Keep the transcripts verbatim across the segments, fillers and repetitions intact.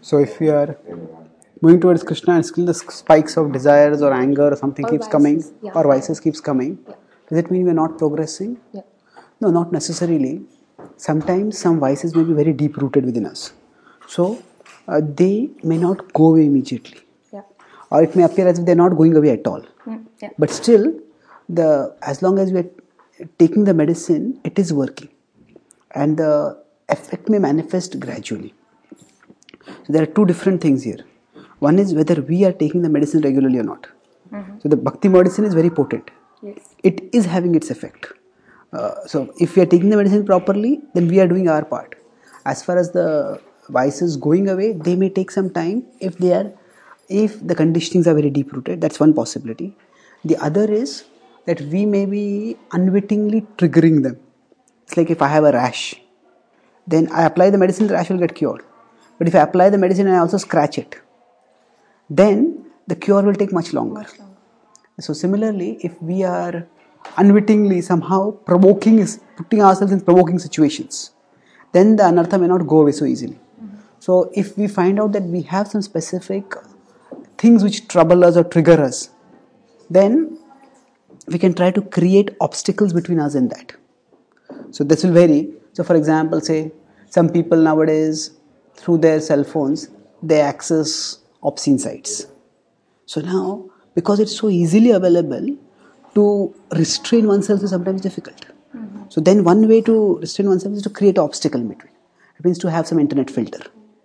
So if we are moving towards Krishna and still the spikes of desires or anger or something Or keeps vices, coming yeah. or vices keeps coming, Yeah. does it mean we are not progressing? Yeah. No, not necessarily. Sometimes some vices may be very deep rooted within us. So uh, they may not go away immediately. Yeah. Or it may appear as if they are not going away at all. Mm, yeah. But still, the as long as we are taking the medicine, it is working. And the effect may manifest gradually. So there are two different things here. One is whether we are taking the medicine regularly or not. Mm-hmm. So the Bhakti medicine is very potent. Yes. It is having its effect. Uh, so if we are taking the medicine properly, then we are doing our part. As far as the vices going away, they may take some time if they are, if the conditionings are very deep rooted. That's one possibility. The other is that we may be unwittingly triggering them. It's like if I have a rash, then I apply the medicine, the rash will get cured. But if I apply the medicine and I also scratch it, then the cure will take much longer. Much longer. So similarly, if we are unwittingly somehow provoking, putting ourselves in provoking situations, then the anartha may not go away so easily. Mm-hmm. So if we find out that we have some specific things which trouble us or trigger us, then we can try to create obstacles between us and that. So this will vary. So for example, say some people nowadays through their cell phones, they access obscene sites. So now, because it's so easily available, to restrain oneself is sometimes difficult. Mm-hmm. So then one way to restrain oneself is to create an obstacle in between. It means to have some internet filter.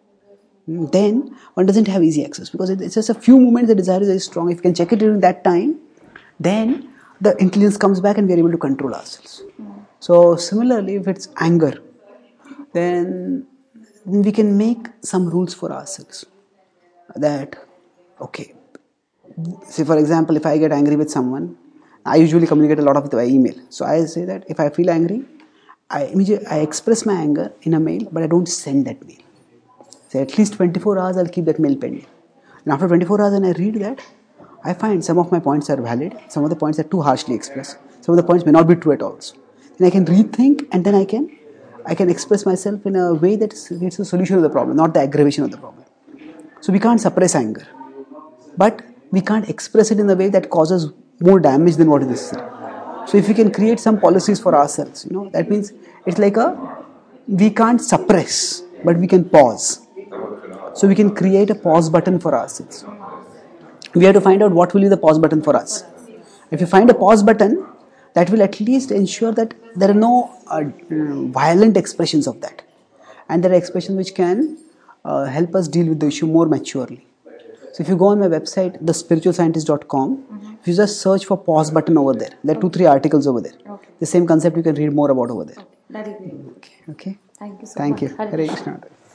Then one doesn't have easy access because it's just a few moments the desire is very strong. If you can check it during that time, then the intelligence comes back and we are able to control ourselves. Mm-hmm. So similarly, if it's anger, then we can make some rules for ourselves. That, okay, say for example, if I get angry with someone, I usually communicate a lot of it by email. So I say that if I feel angry, I immediately I express my anger in a mail, but I don't send that mail. So at least twenty-four hours I'll keep that mail pending. And after twenty-four hours when I read that, I find some of my points are valid, some of the points are too harshly expressed, some of the points may not be true at all. Then I can rethink and then I can I can express myself in a way that gets the solution of the problem, not the aggravation of the problem. So we can't suppress anger, but we can't express it in a way that causes more damage than what is necessary. So if we can create some policies for ourselves, you know, that means it's like a, we can't suppress, but we can pause. So we can create a pause button for ourselves. We have to find out what will be the pause button for us. If you find a pause button, that will at least ensure that there are no uh, violent expressions of that. And there are expressions which can uh, help us deal with the issue more maturely. So if you go on my website, the spiritual scientist dot com, mm-hmm. if you just search for pause button over there, there are okay. two, three articles over there. Okay. The same concept you can read more about over there. Okay. That is great. Okay. Okay. Thank you so Thank much. you. Hare Krishna.